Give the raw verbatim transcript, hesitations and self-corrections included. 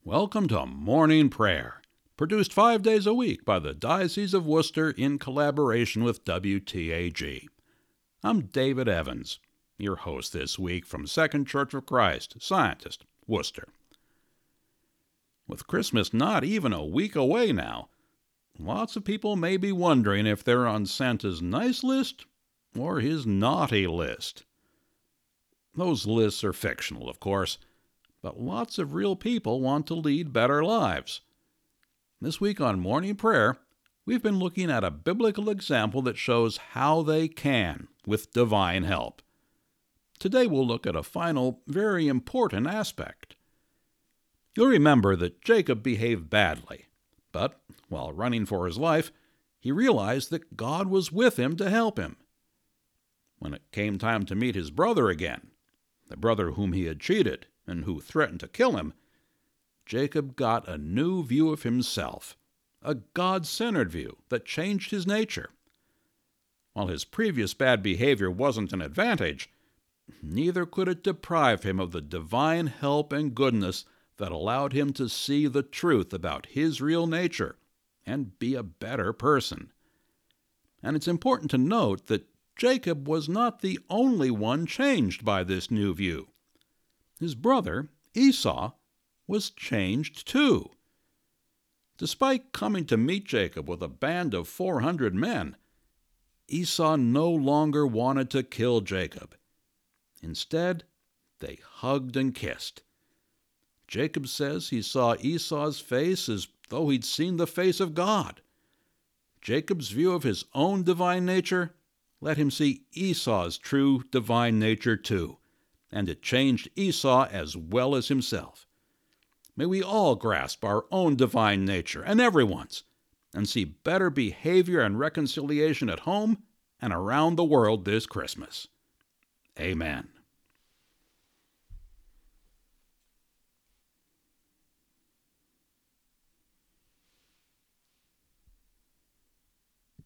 Welcome to Morning Prayer, produced five days a week by the Diocese of Worcester in collaboration with W T A G. I'm David Evans, your host this week from Second Church of Christ, Scientist, Worcester. With Christmas not even a week away now, lots of people may be wondering if they're on Santa's nice list or his naughty list. Those lists are fictional, of course, but lots of real people want to lead better lives. This week on Morning Prayer, we've been looking at a biblical example that shows how they can with divine help. Today we'll look at a final, very important aspect. You'll remember that Jacob behaved badly, but while running for his life, he realized that God was with him to help him. When it came time to meet his brother again, the brother whom he had cheated and who threatened to kill him, Jacob got a new view of himself, a God-centered view that changed his nature. While his previous bad behavior wasn't an advantage, neither could it deprive him of the divine help and goodness that allowed him to see the truth about his real nature and be a better person. And it's important to note that Jacob was not the only one changed by this new view. His brother, Esau, was changed too. Despite coming to meet Jacob with a band of four hundred men, Esau no longer wanted to kill Jacob. Instead, they hugged and kissed. Jacob says he saw Esau's face as though he'd seen the face of God. Jacob's view of his own divine nature let him see Esau's true divine nature too, and it changed Esau as well as himself. May we all grasp our own divine nature and everyone's, and see better behavior and reconciliation at home and around the world this Christmas. Amen.